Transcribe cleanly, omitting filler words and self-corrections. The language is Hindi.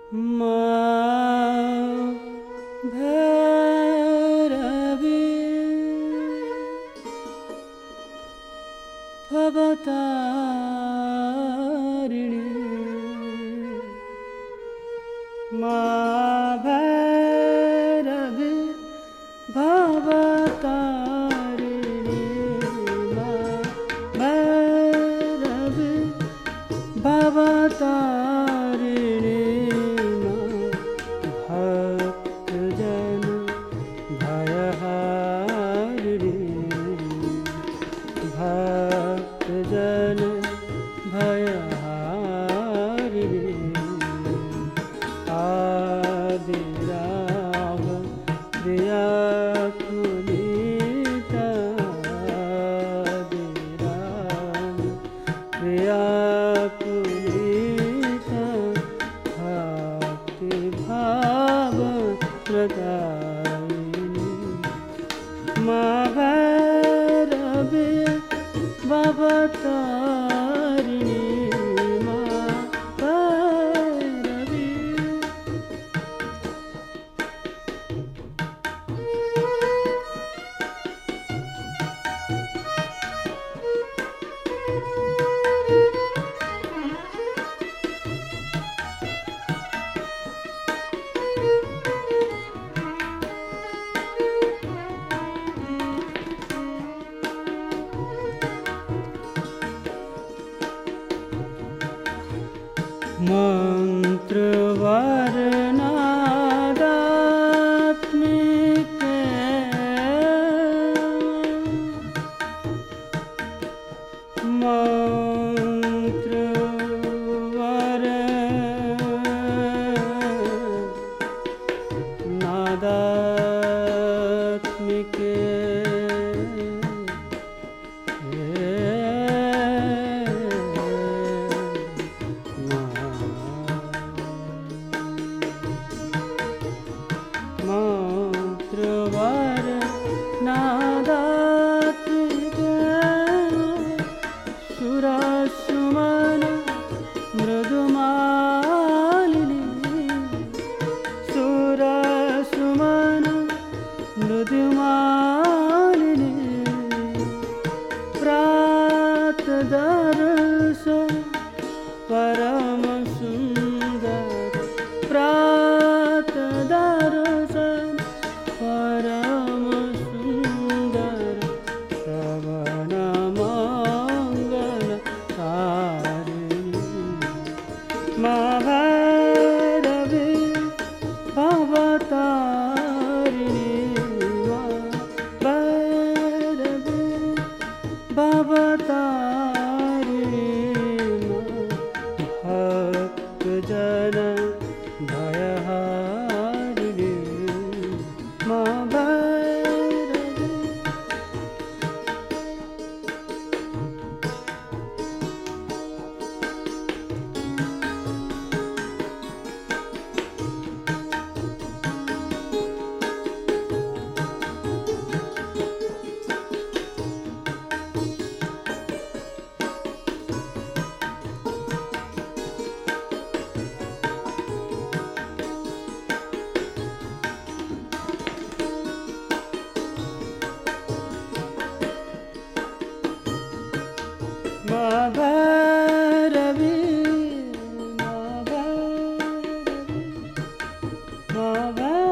माँ भैरवी भवतारिणी माँ भैरवी भवतारिणी माँ भैरवी भवतारिणी भक्तजन भयहारिणी भक्तजन भयहारिणी आदिराव प्रिया पुनीता आदिराव प्रिया पुनीता भक्ति भाव प्रदायिनी माँ भैरवी भवतारिणी माँ भैरवी मंत्रवर्णादात्मिके मंत्रवर्णादात्मिके मंत्रवर्णादात्मिके सुरसुमन मृदुमालिनी सुरसुमन मृदुमालिनी प्रातदर्शन परम सुंदर प्रातदर्शन परम सुंदर श्रवण मंगल कारिणी माँ भैरवी भवतारिणी माँ भैरवी भवतारिणी भक्तजन भयहारिणी माँ भैरवी माँ भैरवी माँ भैरवी माँ भैरवी